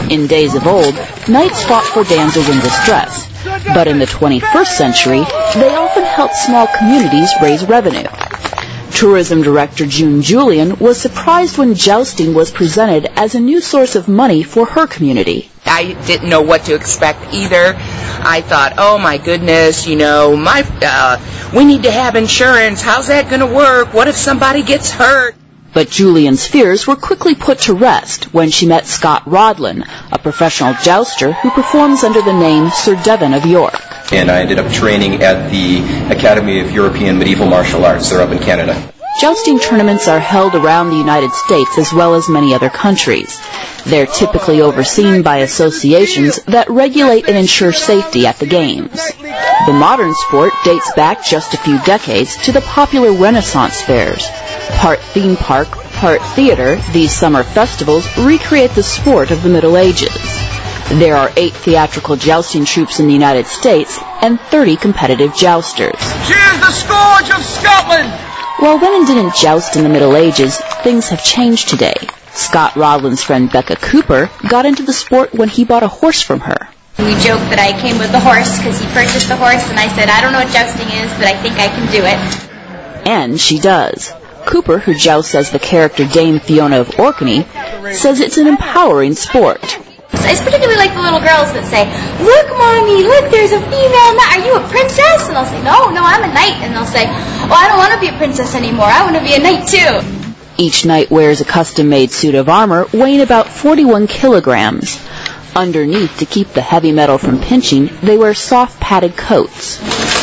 In days of old, knights fought for damsels in distress, but in the 21st century, they often helped small communities raise revenue. Tourism director June Julian was surprised when jousting was presented as a new source of money for her community. I didn't know what to expect either. I thought, oh my goodness, we need to have insurance. How's that going to work? What if somebody gets hurt? But Julian's fears were quickly put to rest when she met Scott Rodlin, a professional jouster who performs under the name Sir Devon of York. And I ended up training at the Academy of European Medieval Martial Arts. They're up in Canada. Jousting tournaments are held around the United States as well as many other countries. They're typically overseen by associations that regulate and ensure safety at the games. The modern sport dates back just a few decades to the popular Renaissance fairs. Part theme park, part theater, these summer festivals recreate the sport of the Middle Ages. There are 8 theatrical jousting troupes in the United States and 30 competitive jousters. Cheers the Scourge of Scotland! While women didn't joust in the Middle Ages, things have changed today. Scott Rodlin's friend Becca Cooper got into the sport when he bought a horse from her. We joked that I came with the horse because he purchased the horse, and I said, I don't know what jousting is, but I think I can do it. And she does. Cooper, who jousts as the character Dame Fiona of Orkney, says it's an empowering sport. I particularly like the little girls that say, look, Mommy, look, there's a female knight. Are you a princess? And I'll say, no, I'm a knight. And they'll say, oh, I don't want to be a princess anymore. I want to be a knight, too. Each knight wears a custom-made suit of armor weighing about 41 kilograms. Underneath, to keep the heavy metal from pinching, they wear soft padded coats.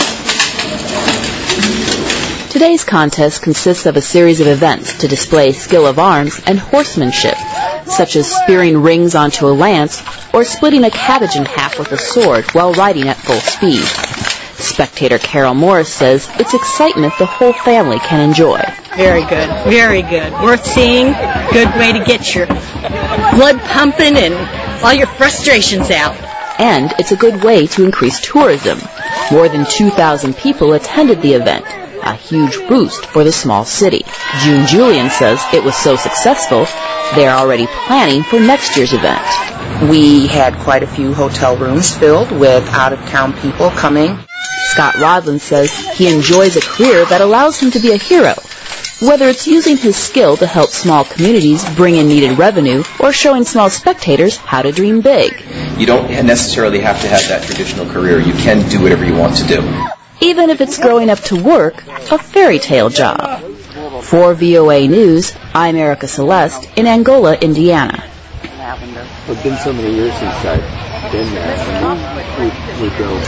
Today's contest consists of a series of events to display skill of arms and horsemanship, such as spearing rings onto a lance or splitting a cabbage in half with a sword while riding at full speed. Spectator Carol Morris says it's excitement the whole family can enjoy. Very good, very good. Worth seeing, good way to get your blood pumping and all your frustrations out. And it's a good way to increase tourism. More than 2,000 people attended the event, a huge boost for the small city. June Julian says it was so successful, they're already planning for next year's event. We had quite a few hotel rooms filled with out-of-town people coming. Scott Rodlin says he enjoys a career that allows him to be a hero, whether it's using his skill to help small communities bring in needed revenue or showing small spectators how to dream big. You don't necessarily have to have that traditional career. You can do whatever you want to do. Even if it's growing up to work a fairy tale job. For VOA News, I'm Erica Celeste in Angola, Indiana. It's been so many years since I've been there. We go